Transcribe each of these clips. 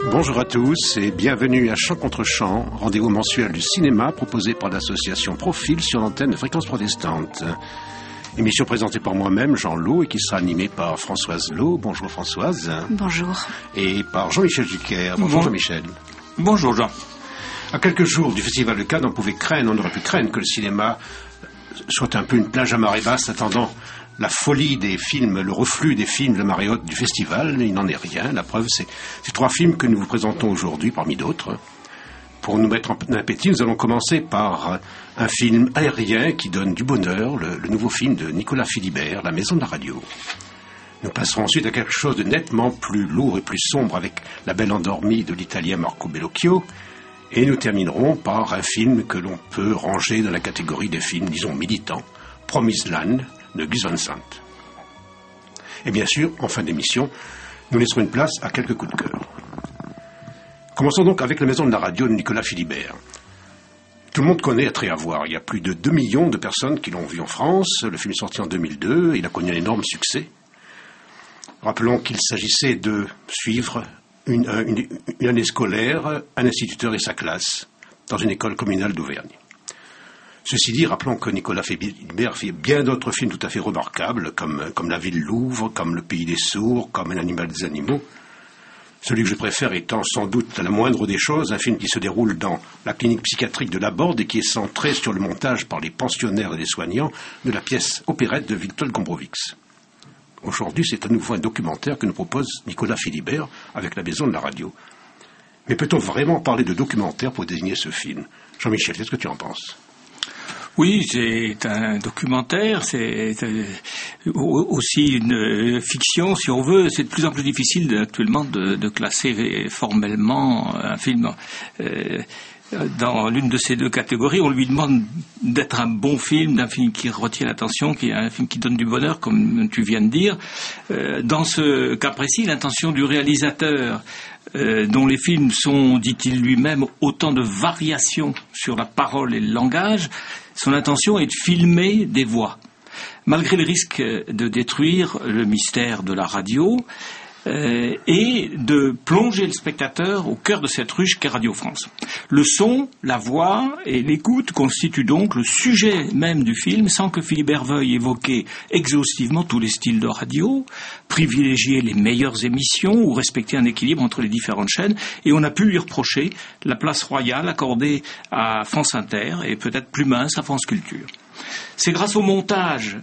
Bonjour à tous et bienvenue à Chant contre Chant, rendez-vous mensuel du cinéma proposé par l'association Profil sur l'antenne de Fréquence Protestante. Émission présentée par moi-même, Jean Lot, et qui sera animée par Françoise Lot. Bonjour Françoise. Bonjour. Et par Jean-Michel Duquer. Bonjour Jean-Michel. Bonjour Jean. À quelques jours du Festival de Cannes, on aurait pu craindre que le cinéma soit un peu une plage à marée basse attendant la folie des films, le reflux des films de marée haute du festival. Il n'en est rien. La preuve, c'est ces trois films que nous vous présentons aujourd'hui, parmi d'autres. Pour nous mettre en appétit, nous allons commencer par un film aérien qui donne du bonheur, le nouveau film de Nicolas Philibert, La Maison de la Radio. Nous passerons ensuite à quelque chose de nettement plus lourd et plus sombre avec La Belle Endormie de l'Italien Marco Bellocchio. Et nous terminerons par un film que l'on peut ranger dans la catégorie des films, disons, militants, Promised Land de Gus Van Sant. Et bien sûr, en fin d'émission, nous laisserons une place à quelques coups de cœur. Commençons donc avec La Maison de la Radio de Nicolas Philibert. Tout le monde connaît Attrait à voir. Il y a plus de 2 millions de personnes qui l'ont vu en France. Le film est sorti en 2002 et il a connu un énorme succès. Rappelons qu'il s'agissait de suivre une année scolaire, un instituteur et sa classe dans une école communale d'Auvergne. Ceci dit, rappelons que Nicolas Philibert fait bien d'autres films tout à fait remarquables, comme La Ville Louvre, comme Le Pays des Sourds, comme Un animal des animaux. Celui que je préfère étant sans doute la moindre des choses, un film qui se déroule dans la clinique psychiatrique de Laborde et qui est centré sur le montage par les pensionnaires et les soignants de la pièce opérette de Witold Gombrowicz. Aujourd'hui, c'est à nouveau un documentaire que nous propose Nicolas Philibert avec La Maison de la Radio. Mais peut-on vraiment parler de documentaire pour désigner ce film ? Jean-Michel, qu'est-ce que tu en penses ? Oui, c'est un documentaire, c'est aussi une fiction, si on veut. C'est de plus en plus difficile actuellement de classer formellement un film dans l'une de ces deux catégories. On lui demande d'être un bon film, d'un film qui retient l'attention, qui est un film qui donne du bonheur, comme tu viens de dire. Dans ce cas précis, l'intention du réalisateur, dont les films sont, dit-il lui-même, autant de variations sur la parole et le langage, son intention est de filmer des voix. Malgré le risque de détruire le mystère de la radio, et de plonger le spectateur au cœur de cette ruche qu'est Radio France. Le son, la voix et l'écoute constituent donc le sujet même du film, sans que Philibert veuille évoquer exhaustivement tous les styles de radio, privilégier les meilleures émissions ou respecter un équilibre entre les différentes chaînes. Et on a pu lui reprocher la place royale accordée à France Inter et peut-être plus mince à France Culture. C'est grâce au montage,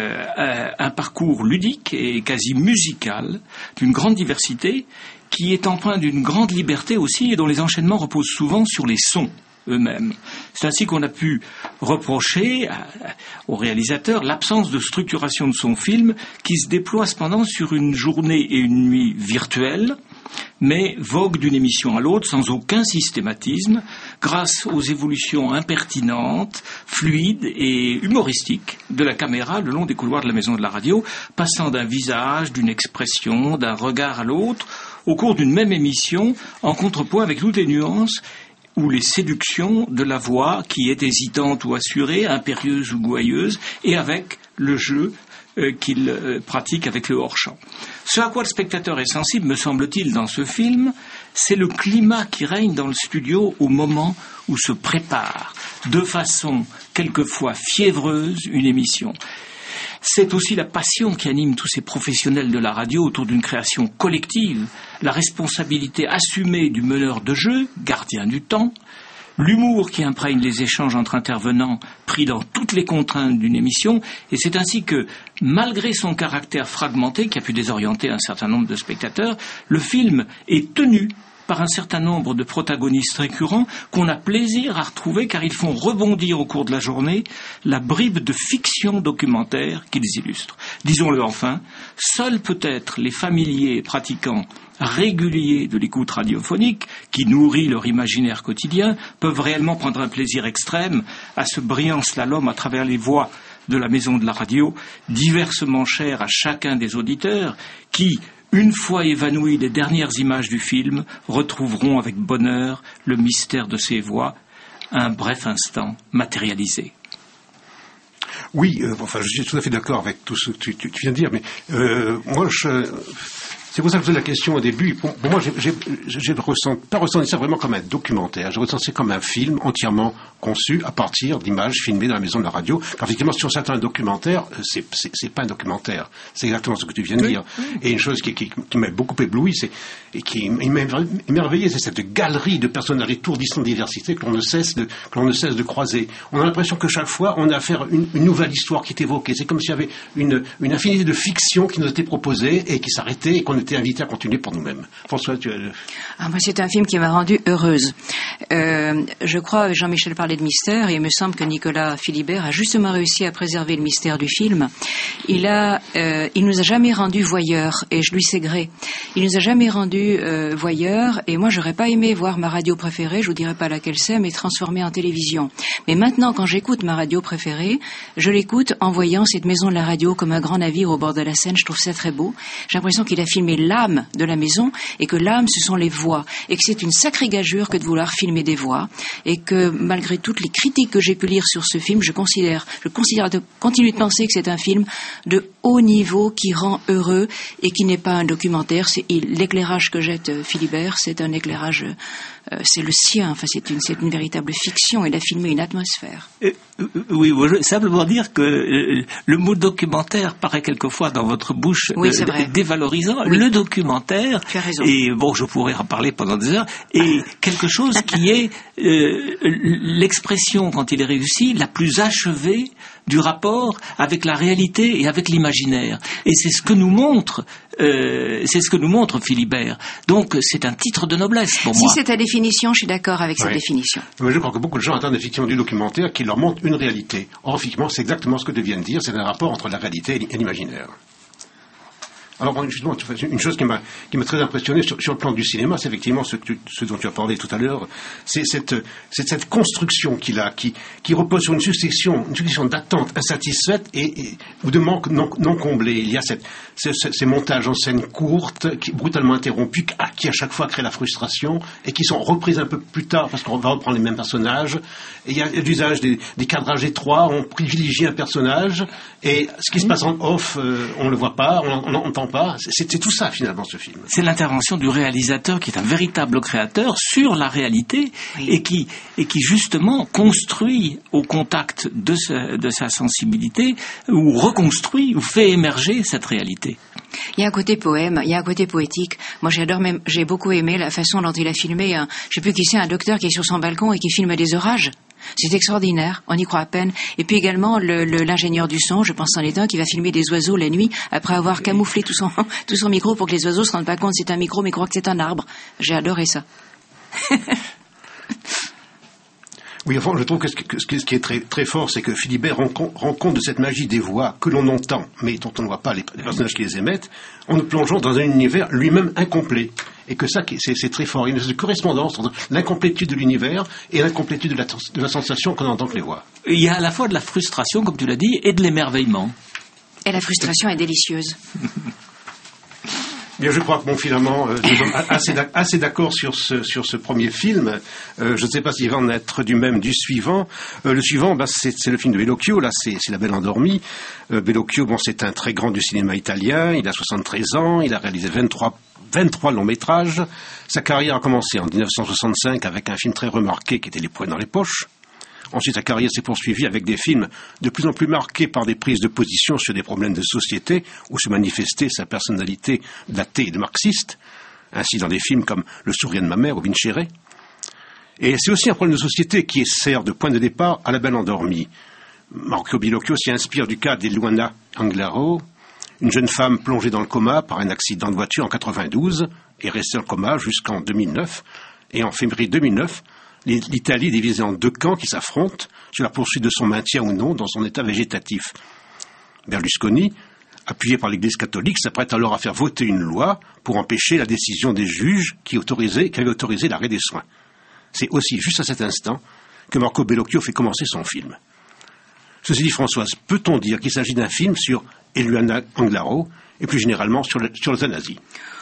un parcours ludique et quasi musical, d'une grande diversité, qui est empreint d'une grande liberté aussi et dont les enchaînements reposent souvent sur les sons eux-mêmes. C'est ainsi qu'on a pu reprocher au réalisateur l'absence de structuration de son film qui se déploie cependant sur une journée et une nuit virtuelles, mais vogue d'une émission à l'autre sans aucun systématisme, grâce aux évolutions impertinentes, fluides et humoristiques de la caméra le long des couloirs de la Maison de la Radio, passant d'un visage, d'une expression, d'un regard à l'autre, au cours d'une même émission, en contrepoint avec toutes les nuances ou les séductions de la voix qui est hésitante ou assurée, impérieuse ou gouailleuse, et avec le jeu qu'il pratique avec le hors-champ. Ce à quoi le spectateur est sensible, me semble-t-il, dans ce film, c'est le climat qui règne dans le studio au moment où se prépare, de façon quelquefois fiévreuse, une émission. C'est aussi la passion qui anime tous ces professionnels de la radio autour d'une création collective, la responsabilité assumée du meneur de jeu, gardien du temps, l'humour qui imprègne les échanges entre intervenants pris dans toutes les contraintes d'une émission, et c'est ainsi que, malgré son caractère fragmenté qui a pu désorienter un certain nombre de spectateurs, le film est tenu par un certain nombre de protagonistes récurrents qu'on a plaisir à retrouver car ils font rebondir au cours de la journée la bribe de fiction documentaire qu'ils illustrent. Disons-le enfin, seuls peut-être les familiers pratiquants réguliers de l'écoute radiophonique, qui nourrit leur imaginaire quotidien, peuvent réellement prendre un plaisir extrême à ce brillant slalom à travers les voix de la Maison de la Radio, diversement chères à chacun des auditeurs, qui, une fois évanouies les dernières images du film, retrouveront avec bonheur le mystère de ces voix, un bref instant matérialisé. Oui, je suis tout à fait d'accord avec tout ce que tu viens de dire, mais moi, C'est pour ça que je pose la question au début. Pour moi, j'ai pas ressenti ça vraiment comme un documentaire. J'ai ressenti ça comme un film entièrement conçu à partir d'images filmées dans la maison de la radio. Car effectivement, sur certains documentaires, c'est pas un documentaire. C'est exactement ce que tu viens de dire. Et une chose qui m'a beaucoup ébloui, et qui m'a émerveillé, c'est cette galerie de personnages étourdissants de diversité que l'on ne cesse de croiser. On a l'impression que chaque fois, on a affaire à une nouvelle histoire qui est évoquée. C'est comme s'il y avait une infinité de fictions qui nous étaient proposées et qui s'arrêtaient et qu'on était invités à continuer pour nous-mêmes. François, moi, c'est un film qui m'a rendue heureuse. Je crois, Jean-Michel parlait de mystère, et il me semble que Nicolas Philibert a justement réussi à préserver le mystère du film. Il nous a jamais rendu voyeurs, et je lui sais gré. Il nous a jamais rendu voyeurs, et moi, j'aurais pas aimé voir ma radio préférée, je vous dirais pas laquelle c'est, mais transformée en télévision. Mais maintenant, quand j'écoute ma radio préférée, je l'écoute en voyant cette maison de la radio comme un grand navire au bord de la Seine. Je trouve ça très beau. J'ai l'impression qu'il a filmé l'âme de la maison, et que l'âme, ce sont les voix, et que c'est une sacrée gageure que de vouloir filmer des voix, et que malgré toutes les critiques que j'ai pu lire sur ce film, je continue de penser que c'est un film de haut niveau qui rend heureux et qui n'est pas un documentaire. L'éclairage que jette Philibert, c'est un éclairage, c'est le sien. Enfin, c'est une véritable fiction. Il a filmé une atmosphère. Oui, je veux simplement dire que le mot documentaire paraît quelquefois dans votre bouche dévalorisant. Oui. Le documentaire, tu as raison. Et bon, je pourrais en parler pendant des heures, est quelque chose qui est l'expression, quand il est réussi, la plus achevée du rapport avec la réalité et avec l'imaginaire. Et c'est ce que nous montre Philibert. Donc c'est un titre de noblesse pour moi. Si c'est ta définition, je suis d'accord avec cette définition. Mais je crois que beaucoup de gens attendent effectivement du documentaire qui leur montre une réalité. Or, effectivement, c'est exactement ce que tu viens de dire, c'est un rapport entre la réalité et l'imaginaire. Alors, justement, une chose qui m'a très impressionné sur le plan du cinéma, c'est effectivement ce dont tu as parlé tout à l'heure, c'est cette construction qu'il a, qui repose sur une succession d'attentes insatisfaites ou de manques non comblés. Il y a ces montages en scène courtes, brutalement interrompus, qui à chaque fois créent la frustration, et qui sont reprises un peu plus tard, parce qu'on va reprendre les mêmes personnages. Et il y a l'usage des cadrages étroits, on privilégie un personnage, et ce qui se passe en off, on le voit pas, on n'entend pas. C'est tout ça, finalement, ce film. C'est l'intervention du réalisateur qui est un véritable créateur sur la réalité, et qui justement construit au contact de sa sensibilité, ou reconstruit, ou fait émerger cette réalité. Il y a un côté poème, il y a un côté poétique. Moi, j'ai beaucoup aimé la façon dont il a filmé je sais plus qui c'est, un docteur qui est sur son balcon et qui filme des orages. C'est extraordinaire, on y croit à peine. Et puis également l'ingénieur du son, je pense en est un, qui va filmer des oiseaux la nuit après avoir camouflé tout son micro pour que les oiseaux se rendent pas compte que c'est un micro mais croient que c'est un arbre. J'ai adoré ça. Oui, enfin, je trouve que ce qui est très, très fort, c'est que Philibert rend compte de cette magie des voix que l'on entend, mais dont on ne voit pas les personnages qui les émettent, en nous plongeant dans un univers lui-même incomplet. Et que ça, c'est très fort. Il y a une correspondance entre l'incomplétude de l'univers et l'incomplétude de la sensation qu'on entend que les voix. Il y a à la fois de la frustration, comme tu l'as dit, et de l'émerveillement. Et la frustration est délicieuse. Bien, je crois que finalement, nous sommes assez d'accord sur ce premier film. Je ne sais pas s'il va en être du même du suivant. Le suivant, c'est le film de Bellocchio. Là, c'est La Belle Endormie. Bellocchio, c'est un très grand du cinéma italien. Il a 73 ans. Il a réalisé 23 longs métrages. Sa carrière a commencé en 1965 avec un film très remarqué qui était Les Poings dans les poches. Ensuite, sa carrière s'est poursuivie avec des films de plus en plus marqués par des prises de position sur des problèmes de société où se manifestait sa personnalité d'athée et de marxiste. Ainsi dans des films comme Le sourire de ma mère ou Vincere. Et c'est aussi un problème de société qui sert de point de départ à La Belle Endormie. Marco Bellocchio s'y inspire du cas d'Eluana Anglaro, une jeune femme plongée dans le coma par un accident de voiture en 92 et restée en coma jusqu'en 2009. Et en février 2009, l'Italie est divisée en deux camps qui s'affrontent sur la poursuite de son maintien ou non dans son état végétatif. Berlusconi, appuyé par l'Église catholique, s'apprête alors à faire voter une loi pour empêcher la décision des juges qui avaient autorisé l'arrêt des soins. C'est aussi juste à cet instant que Marco Bellocchio fait commencer son film. Ceci dit, Françoise, peut-on dire qu'il s'agit d'un film sur Eluana Anglaro et plus généralement sur l'euthanasie?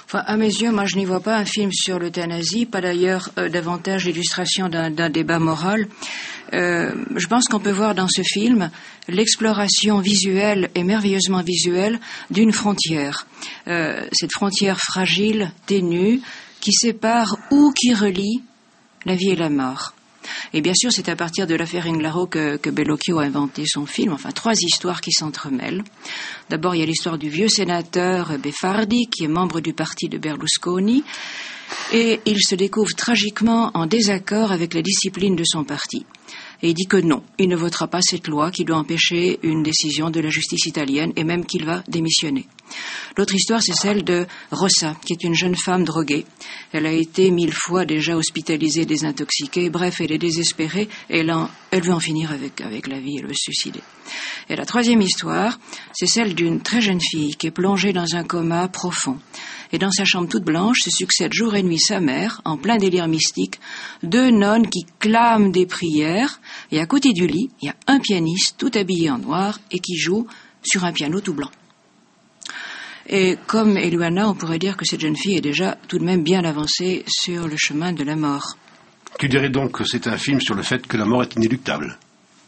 Enfin, à mes yeux, moi, je n'y vois pas un film sur l'euthanasie, pas d'ailleurs davantage l'illustration d'un débat moral. Je pense qu'on peut voir dans ce film l'exploration visuelle et merveilleusement visuelle d'une frontière. Cette frontière fragile, ténue, qui sépare ou qui relie la vie et la mort. Et bien sûr, c'est à partir de l'affaire Englaro que Bellocchio a inventé son film. Enfin, 3 histoires qui s'entremêlent. D'abord, il y a l'histoire du vieux sénateur Beffardi, qui est membre du parti de Berlusconi, et il se découvre tragiquement en désaccord avec la discipline de son parti. Et il dit que non, il ne votera pas cette loi qui doit empêcher une décision de la justice italienne, et même qu'il va démissionner. L'autre histoire, c'est celle de Rossa, qui est une jeune femme droguée. Elle a été 1000 fois déjà hospitalisée, désintoxiquée. Bref, elle est désespérée et elle veut en finir avec la vie, elle veut se suicider. Et la 3e histoire, c'est celle d'une très jeune fille qui est plongée dans un coma profond. Et dans sa chambre toute blanche se succèdent jour et nuit sa mère, en plein délire mystique, 2 nonnes qui clament des prières, et à côté du lit, il y a un pianiste tout habillé en noir et qui joue sur un piano tout blanc. Et comme Eluana, on pourrait dire que cette jeune fille est déjà tout de même bien avancée sur le chemin de la mort. Tu dirais donc que c'est un film sur le fait que la mort est inéluctable?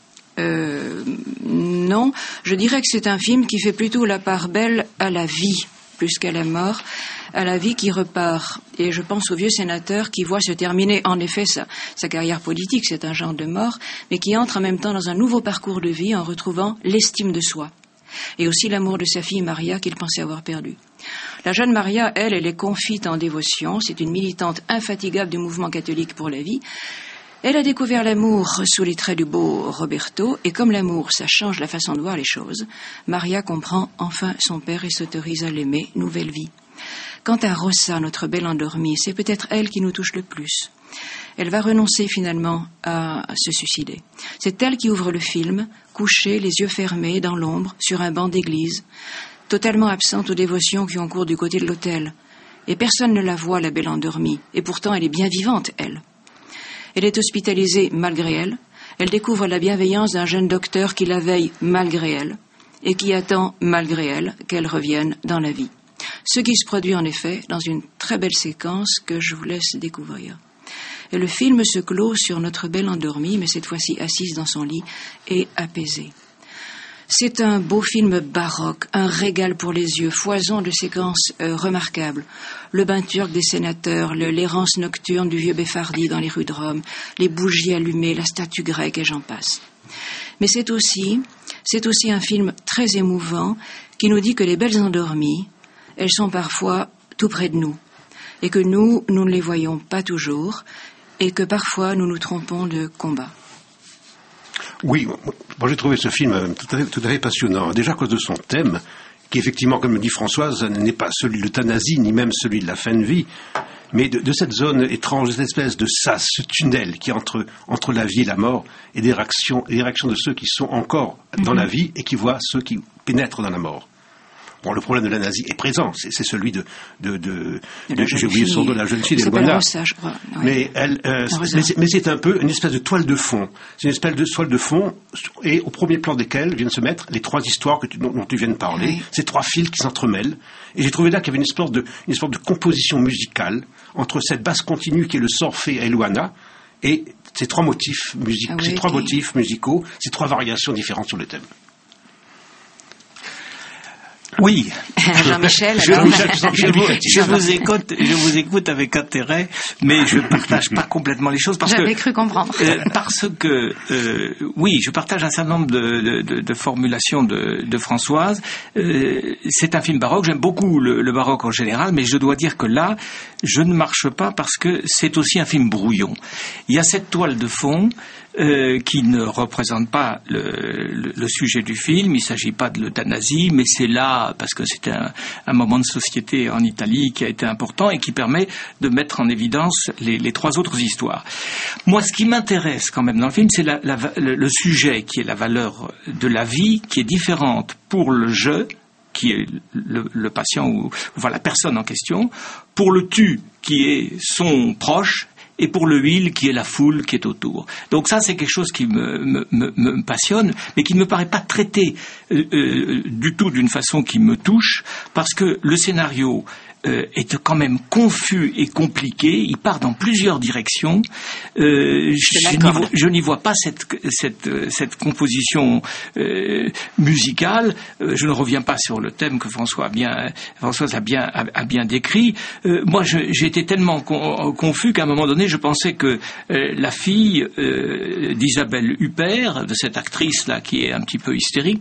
Non, je dirais que c'est un film qui fait plutôt la part belle à la vie, plus qu'à la mort, à la vie qui repart. Et je pense au vieux sénateur qui voit se terminer, en effet, sa carrière politique, c'est un genre de mort, mais qui entre en même temps dans un nouveau parcours de vie en retrouvant l'estime de soi. Et aussi l'amour de sa fille Maria qu'il pensait avoir perdue. La jeune Maria, elle est confite en dévotion, c'est une militante infatigable du mouvement catholique pour la vie. Elle a découvert l'amour sous les traits du beau Roberto, et comme l'amour, ça change la façon de voir les choses, Maria comprend enfin son père et s'autorise à l'aimer, nouvelle vie. Quant à Rossa, notre belle endormie, c'est peut-être elle qui nous touche le plus. Elle va renoncer finalement à se suicider. C'est elle qui ouvre le film, couchée, les yeux fermés, dans l'ombre, sur un banc d'église, totalement absente aux dévotions qui ont cours du côté de l'autel. Et personne ne la voit, la belle endormie, et pourtant elle est bien vivante, elle. Elle est hospitalisée malgré elle. Elle découvre la bienveillance d'un jeune docteur qui la veille malgré elle, et qui attend malgré elle qu'elle revienne dans la vie. Ce qui se produit en effet dans une très belle séquence que je vous laisse découvrir. Et le film se clôt sur notre belle endormie, mais cette fois-ci assise dans son lit et apaisée. C'est un beau film baroque, un régal pour les yeux, foison de séquences remarquables. Le bain turc des sénateurs, l'errance nocturne du vieux Beffardi dans les rues de Rome, les bougies allumées, la statue grecque et j'en passe. Mais c'est aussi un film très émouvant qui nous dit que les belles endormies, elles sont parfois tout près de nous et que nous ne les voyons pas toujours et que parfois nous nous trompons de combat. Oui, moi j'ai trouvé ce film tout à fait passionnant. Déjà à cause de son thème, qui effectivement, comme le dit Françoise, n'est pas celui de l'euthanasie, ni même celui de la fin de vie, mais de cette zone étrange, cette espèce de sas, ce tunnel qui est entre la vie et la mort, et des réactions de ceux qui sont encore dans la vie et qui voient ceux qui pénètrent dans la mort. Bon, le problème de la nazie est présent, c'est celui j'ai oublié son nom, de la jeune fille d'Eluana. Mais mais c'est un peu une espèce de toile de fond. C'est une espèce de toile de fond, et au premier plan desquelles viennent se mettre les 3 histoires dont tu viens de parler, oui. Ces 3 fils qui s'entremêlent. Et j'ai trouvé là qu'il y avait une sorte de composition musicale entre cette basse continue qui est le sort fait à Eluana et ces 3 motifs musicaux, ces 3 variations différentes sur le thème. Oui. Jean-Michel, je vous écoute avec intérêt, mais je partage pas complètement les choses J'avais cru comprendre. Oui, je partage un certain nombre de formulations de Françoise. C'est un film baroque. J'aime beaucoup le baroque en général, mais je dois dire que là, je ne marche pas parce que c'est aussi un film brouillon. Il y a cette toile de fond qui ne représente pas le sujet du film. Il ne s'agit pas de l'euthanasie, mais c'est là parce que c'est un moment de société en Italie qui a été important et qui permet de mettre en évidence les 3 autres histoires. Moi, ce qui m'intéresse quand même dans le film, c'est le sujet qui est la valeur de la vie, qui est différente pour le je, qui est le patient ou enfin, la personne en question, pour le tu, qui est son proche, et pour le il, qui est la foule qui est autour. Donc ça, c'est quelque chose qui me passionne, mais qui ne me paraît pas traité du tout d'une façon qui me touche, parce que le scénario est quand même confus et compliqué. Il part dans plusieurs directions. Je n'y vois pas cette composition musicale. Je ne reviens pas sur le thème que Françoise a bien décrit. Moi, j'ai été tellement confus qu'à un moment donné, je pensais que la fille d'Isabelle Huppert, de cette actrice-là qui est un petit peu hystérique,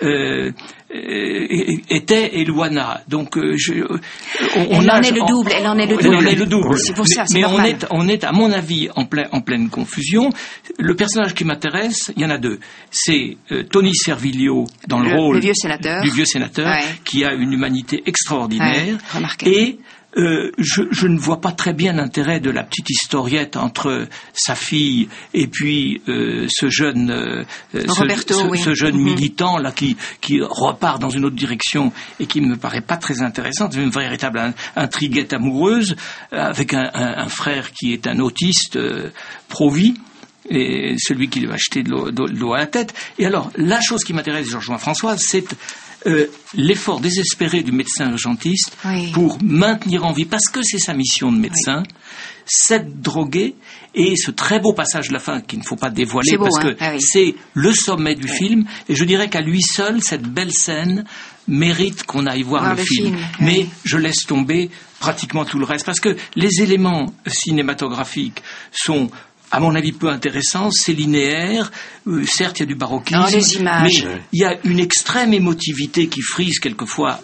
était Eluana. Donc, elle en est le double. C'est pour ça, c'est normal. On est, à mon avis, en pleine confusion. Le personnage qui m'intéresse, il y en a deux. C'est Tony Servilio dans le rôle du vieux sénateur, ouais, qui a une humanité extraordinaire. Ouais, et je ne vois pas très bien l'intérêt de la petite historiette entre sa fille et puis ce jeune militant là qui repart dans une autre direction et qui me paraît pas très intéressante. C'est une véritable intriguette amoureuse avec un frère qui est un autiste pro-vie. Et celui qui lui a acheté de l'eau à la tête. Et alors, la chose qui m'intéresse, je rejoins Françoise, c'est l'effort désespéré du médecin urgentiste, oui, pour maintenir en vie, parce que c'est sa mission de médecin, oui, cette droguée, et ce très beau passage de la fin qu'il ne faut pas dévoiler, parce que c'est le sommet du film, et je dirais qu'à lui seul, cette belle scène mérite qu'on aille voir le film. Mais je laisse tomber pratiquement tout le reste, parce que les éléments cinématographiques sont, à mon avis, peu intéressant, c'est linéaire, certes il y a du baroquisme, les images, mais il y a une extrême émotivité qui frise quelquefois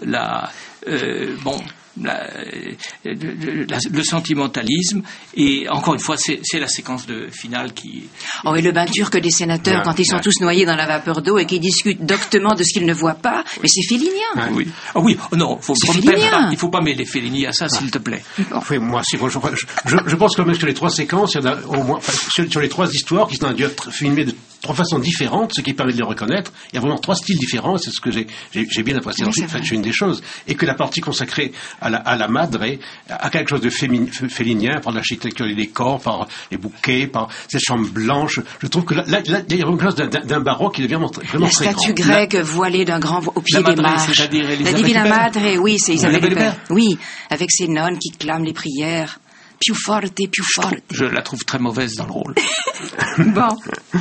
le sentimentalisme, et encore une fois c'est la séquence finale qui... Oh, et le bain turc des sénateurs, quand ils sont tous noyés dans la vapeur d'eau et qui discutent doctement de ce qu'ils ne voient pas, mais c'est félinien. Oui. Non, il faut pas mêler Fellini à ça, s'il te plaît. Bon. Oui, moi, je pense que même sur les trois séquences, il y en a au moins, sur les trois histoires qui sont dû être filmées de trois façons différentes, ce qui permet de les reconnaître. Il y a vraiment trois styles différents, et c'est ce que j'ai bien apprécié dans le film. C'est une des choses. Et que la partie consacrée à la madre a quelque chose de félinien, par l'architecture des décors, par les bouquets, par cette chambre blanche. Je trouve que là il y a quelque chose d'un baroque qui est vraiment très grand. La statue grecque voilée d'un grand au pied des marches. La Divina Madre, oui, c'est Isabelle Huppert. Oui, avec ses nonnes qui clament les prières. Più forte, più forte. Je la trouve très mauvaise dans le rôle. Bon.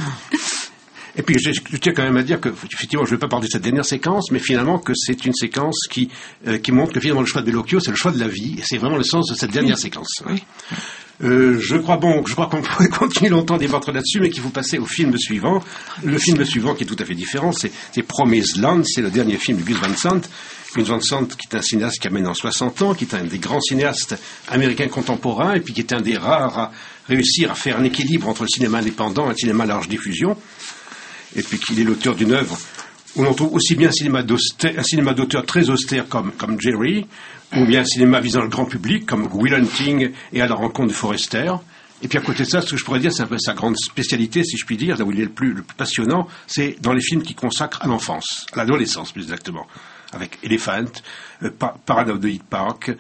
Et puis je tiens quand même à dire que, effectivement, je ne vais pas parler de cette dernière séquence, mais finalement que c'est une séquence qui montre que finalement le choix de Bellocchio, c'est le choix de la vie, et c'est vraiment le sens de cette dernière séquence. Oui. Je crois qu'on pourrait continuer longtemps à débattre là-dessus, mais qu'il faut passer au film suivant. Le film suivant, qui est tout à fait différent, c'est Promised Land, c'est le dernier film de Gus Van Sant. Gus Van Sant, qui est un cinéaste qui a maintenant 60 ans, qui est un des grands cinéastes américains contemporains, et puis qui est un des rares à réussir à faire un équilibre entre le cinéma indépendant et le cinéma à large diffusion. Et puis qu'il est l'auteur d'une œuvre où l'on trouve aussi bien un cinéma d'auteur très austère comme Jerry, ou bien un cinéma visant le grand public comme Will Hunting et À la rencontre de Forrester. Et puis à côté de ça, ce que je pourrais dire, c'est un peu sa grande spécialité, si je puis dire, là où il est le plus passionnant, c'est dans les films qui consacrent à l'enfance, à l'adolescence plus exactement, avec Elephant, Parade of the Hyde Park,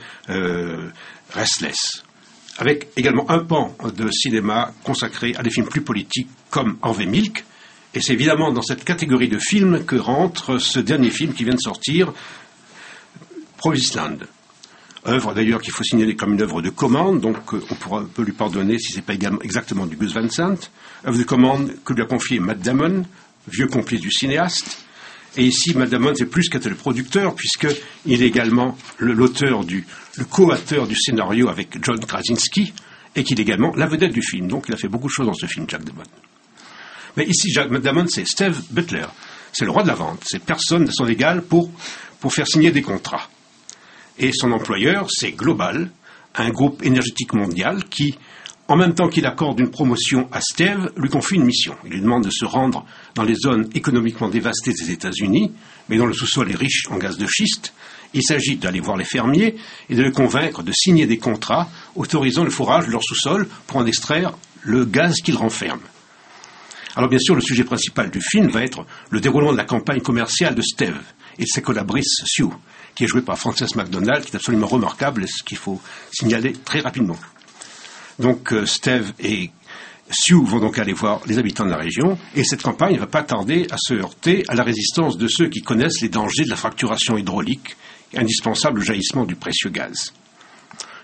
Restless. Avec également un pan de cinéma consacré à des films plus politiques comme Harvey Milk. Et c'est évidemment dans cette catégorie de films que rentre ce dernier film qui vient de sortir, Promised Land. Œuvre d'ailleurs qu'il faut signaler comme une œuvre de commande, donc on peut lui pardonner si ce n'est pas exactement du Gus Van Sant. Œuvre de commande que lui a confiée Matt Damon, vieux complice du cinéaste. Et ici, Matt Damon, c'est plus qu'être le producteur, puisqu'il est également le co-auteur du scénario avec John Krasinski, et qu'il est également la vedette du film. Donc il a fait beaucoup de choses dans ce film, Jack Damon. Mais ici, Matt Damon, c'est Steve Butler. C'est le roi de la vente. C'est personne de son égal pour faire signer des contrats. Et son employeur, c'est Global, un groupe énergétique mondial qui, en même temps qu'il accorde une promotion à Steve, lui confie une mission. Il lui demande de se rendre dans les zones économiquement dévastées des États-Unis, mais dont le sous-sol est riche en gaz de schiste. Il s'agit d'aller voir les fermiers et de les convaincre de signer des contrats autorisant le forage de leur sous-sol pour en extraire le gaz qu'ils renferment. Alors bien sûr, le sujet principal du film va être le déroulement de la campagne commerciale de Steve et de sa collaboratrice Sue, qui est jouée par Frances McDormand, qui est absolument remarquable, ce qu'il faut signaler très rapidement. Donc Steve et Sue vont donc aller voir les habitants de la région, et cette campagne ne va pas tarder à se heurter à la résistance de ceux qui connaissent les dangers de la fracturation hydraulique, indispensable au jaillissement du précieux gaz.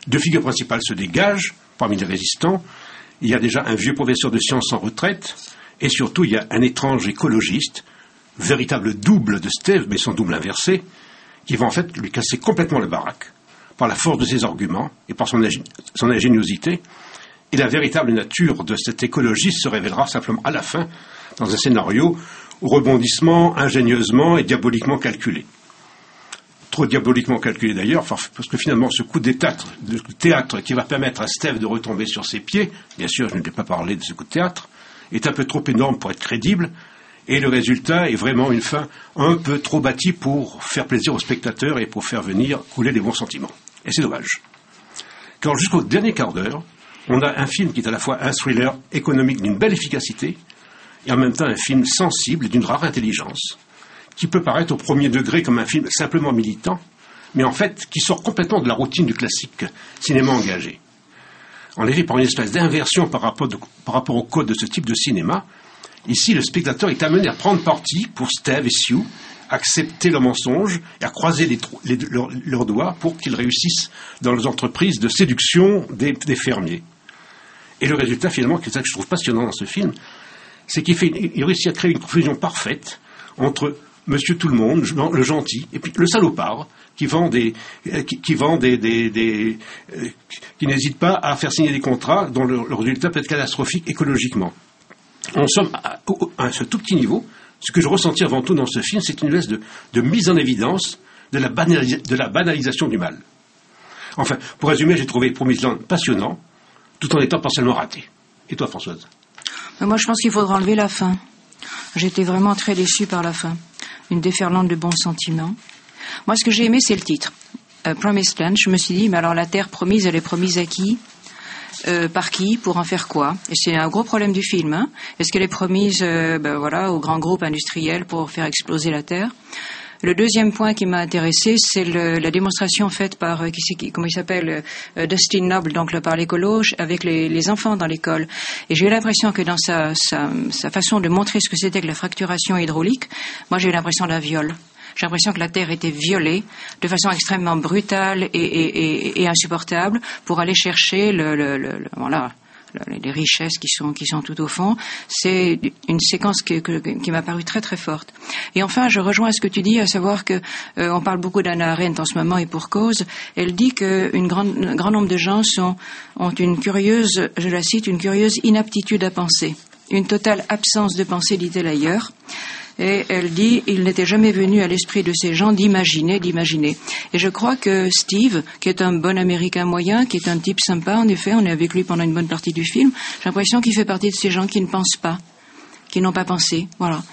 Deux figures principales se dégagent parmi les résistants. Il y a déjà un vieux professeur de sciences en retraite, et surtout il y a un étrange écologiste, véritable double de Steve, mais son double inversé, qui va en fait lui casser complètement le baraque, par la force de ses arguments et par son ingéniosité. Et la véritable nature de cet écologiste se révélera simplement à la fin, dans un scénario au rebondissement ingénieusement et diaboliquement calculé. Trop diaboliquement calculé d'ailleurs, parce que finalement ce coup de théâtre qui va permettre à Steve de retomber sur ses pieds, bien sûr je ne vais pas parler de ce coup de théâtre, est un peu trop énorme pour être crédible, et le résultat est vraiment une fin un peu trop bâtie pour faire plaisir aux spectateurs et pour faire venir couler les bons sentiments. Et c'est dommage. Car jusqu'au dernier quart d'heure, on a un film qui est à la fois un thriller économique d'une belle efficacité et en même temps un film sensible d'une rare intelligence, qui peut paraître au premier degré comme un film simplement militant, mais en fait qui sort complètement de la routine du classique cinéma engagé. En effet, par une espèce d'inversion par rapport au code de ce type de cinéma, ici le spectateur est amené à prendre parti pour Steve et Sue, accepter le mensonge et à croiser leurs doigts pour qu'ils réussissent dans leurs entreprises de séduction des fermiers. Et le résultat, finalement, c'est ça que je trouve passionnant dans ce film, c'est qu'il réussit à créer une confusion parfaite entre Monsieur Tout-le-Monde, le gentil, et puis le salopard, qui n'hésite pas à faire signer des contrats dont le résultat peut être catastrophique écologiquement. En somme, à ce tout petit niveau, ce que je ressentis avant tout dans ce film, c'est une espèce de mise en évidence de la banalisation du mal. Enfin, pour résumer, j'ai trouvé Promised Land passionnant, tout en étant partiellement raté. Et toi, Françoise? Moi, je pense qu'il faudra enlever la fin. J'étais vraiment très déçue par la fin. Une déferlante de bons sentiments. Moi, ce que j'ai aimé, c'est le titre. Promised Land. Je me suis dit, mais alors la terre promise, elle est promise à qui? Par qui? Pour en faire quoi? Et c'est un gros problème du film. Hein. Est-ce qu'elle est promise aux grands groupes industriels pour faire exploser la terre? Le deuxième point qui m'a intéressé, c'est la démonstration faite par Dustin Noble, donc par l'écolo, avec les enfants dans l'école. Et j'ai eu l'impression que dans sa façon de montrer ce que c'était que la fracturation hydraulique, moi j'ai eu l'impression d'un viol. J'ai l'impression que la terre était violée de façon extrêmement brutale et insupportable pour aller chercher les richesses qui sont tout au fond. C'est une séquence qui m'a paru très très forte. Et enfin, je rejoins ce que tu dis, à savoir que on parle beaucoup d'Hannah Arendt en ce moment et pour cause. Elle dit que un grand nombre de gens ont une curieuse, je la cite, une curieuse inaptitude à penser, une totale absence de pensée, dit-elle ailleurs. Et elle dit, il n'était jamais venu à l'esprit de ces gens d'imaginer. Et je crois que Steve, qui est un bon Américain moyen, qui est un type sympa, en effet, on est avec lui pendant une bonne partie du film, j'ai l'impression qu'il fait partie de ces gens qui ne pensent pas, qui n'ont pas pensé, voilà.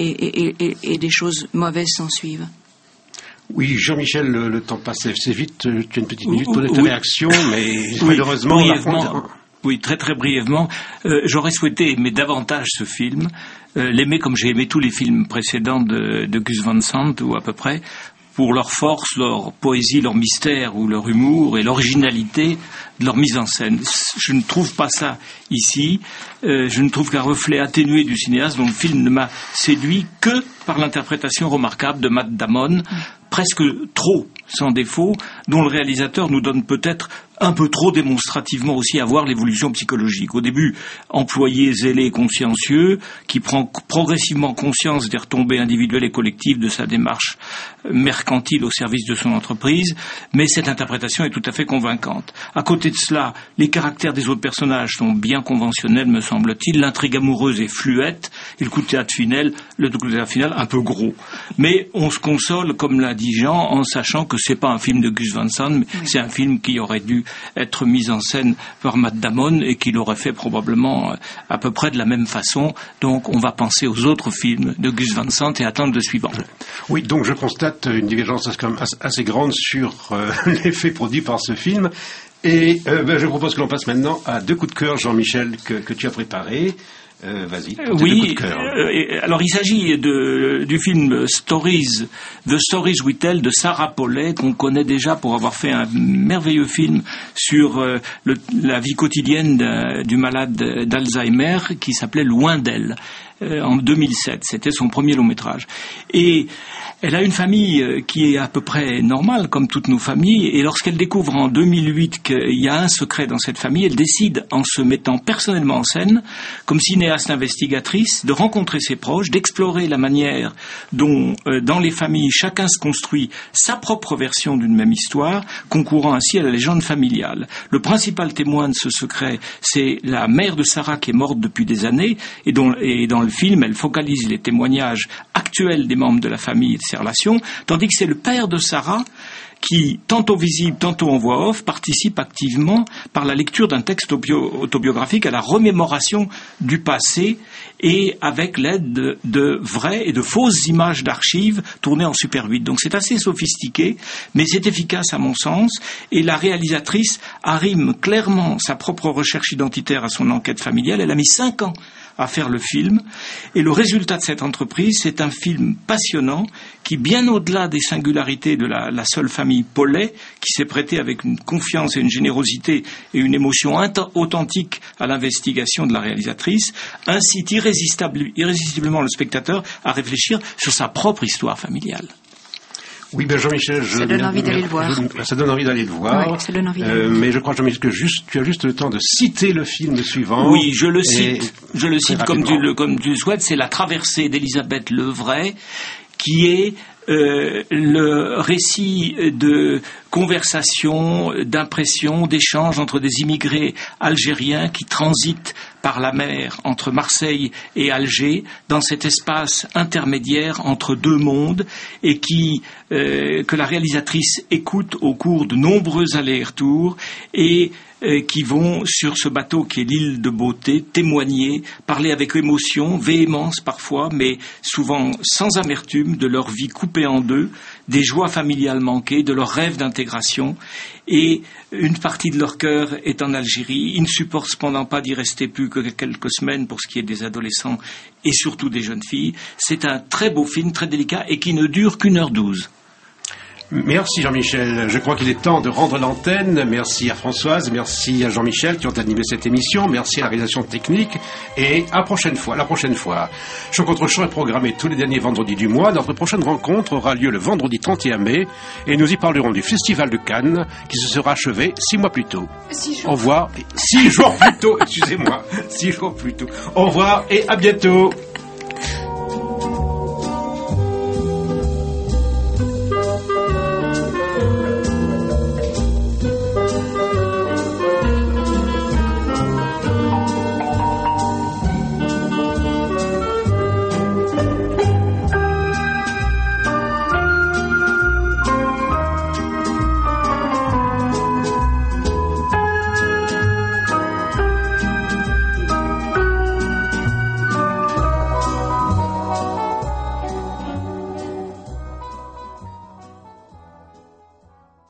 Et des choses mauvaises s'en suivent. Oui, Jean-Michel, le temps passe assez vite. Tu as une petite minute pour donner ta réaction, mais malheureusement... Oui, très très brièvement. J'aurais souhaité aimer davantage ce film, l'aimer comme j'ai aimé tous les films précédents de Gus Van Sant, ou à peu près, pour leur force, leur poésie, leur mystère, ou leur humour, et l'originalité de leur mise en scène. Je ne trouve pas ça ici. Je ne trouve qu'un reflet atténué du cinéaste, dont le film ne m'a séduit que par l'interprétation remarquable de Matt Damon, presque trop sans défaut, dont le réalisateur nous donne peut-être un peu trop démonstrativement aussi à voir l'évolution psychologique. Au début, employé zélé et consciencieux, qui prend progressivement conscience des retombées individuelles et collectives de sa démarche mercantile au service de son entreprise, mais cette interprétation est tout à fait convaincante. À côté de cela, les caractères des autres personnages sont bien conventionnels, me semble-t-il. L'intrigue amoureuse est fluette, et le coup de théâtre final un peu gros. Mais on se console, comme l'a dit Jean, en sachant que c'est pas un film de Gus Van Sant, mais c'est un film qui aurait dû être mis en scène par Matt Damon et qu'il aurait fait probablement à peu près de la même façon. Donc on va penser aux autres films de Gus Van Sant et attendre le suivant. Oui, donc je constate une divergence assez grande sur l'effet produit par ce film. Et je propose que l'on passe maintenant à deux coups de cœur, Jean-Michel, que tu as préparés. Vas-y. Oui. Alors il s'agit du film The Stories We Tell de Sarah Polley, qu'on connaît déjà pour avoir fait un merveilleux film sur la vie quotidienne du malade d'Alzheimer qui s'appelait Loin d'elle. en 2007. C'était son premier long métrage. Et elle a une famille qui est à peu près normale, comme toutes nos familles, et lorsqu'elle découvre en 2008 qu'il y a un secret dans cette famille, elle décide, en se mettant personnellement en scène, comme cinéaste investigatrice, de rencontrer ses proches, d'explorer la manière dont, dans les familles, chacun se construit sa propre version d'une même histoire, concourant ainsi à la légende familiale. Le principal témoin de ce secret, c'est la mère de Sarah qui est morte depuis des années, et dans le film, elle focalise les témoignages actuels des membres de la famille et de ses relations, tandis que c'est le père de Sarah qui, tantôt visible, tantôt en voix off, participe activement par la lecture d'un texte autobiographique à la remémoration du passé et avec l'aide de vraies et de fausses images d'archives tournées en Super 8. Donc c'est assez sophistiqué, mais c'est efficace à mon sens, et la réalisatrice arrime clairement sa propre recherche identitaire à son enquête familiale. Elle a mis 5 ans à faire le film, et le résultat de cette entreprise, c'est un film passionnant qui, bien au-delà des singularités de la seule famille Paulet, qui s'est prêtée avec une confiance et une générosité et une émotion authentique à l'investigation de la réalisatrice, incite irrésistiblement le spectateur à réfléchir sur sa propre histoire familiale. Oui, ben Jean-Michel, ça donne envie d'aller le voir. Ça donne envie d'aller le voir. Oui, ça donne envie d'aller le voir. Mais je crois, Jean-Michel, que tu as juste le temps de citer le film suivant. Oui, je le cite comme tu le souhaites. C'est La Traversée d'Elisabeth Levray, qui est le récit de conversations, d'impressions, d'échanges entre des immigrés algériens qui transitent par la mer entre Marseille et Alger dans cet espace intermédiaire entre deux mondes, et que la réalisatrice écoute au cours de nombreux allers-retours, et qui vont sur ce bateau qui est l'île de Beauté témoigner, parler avec émotion, véhémence parfois, mais souvent sans amertume, de leur vie coupée en deux, des joies familiales manquées, de leurs rêves d'intégration. Et une partie de leur cœur est en Algérie. Ils ne supportent cependant pas d'y rester plus que quelques semaines pour ce qui est des adolescents et surtout des jeunes filles. C'est un très beau film, très délicat, et qui ne dure qu'1h12. Merci Jean-Michel. Je crois qu'il est temps de rendre l'antenne. Merci à Françoise, merci à Jean-Michel qui ont animé cette émission. Merci à la réalisation technique. Et à la prochaine fois. Choc contre Choc est programmé tous les derniers vendredis du mois. Notre prochaine rencontre aura lieu le vendredi 31 mai. Et nous y parlerons du Festival de Cannes qui se sera achevé 6 mois plus tôt. 6 jours. Au revoir. 6 jours plus tôt, excusez-moi. 6 jours plus tôt. Au revoir et à bientôt.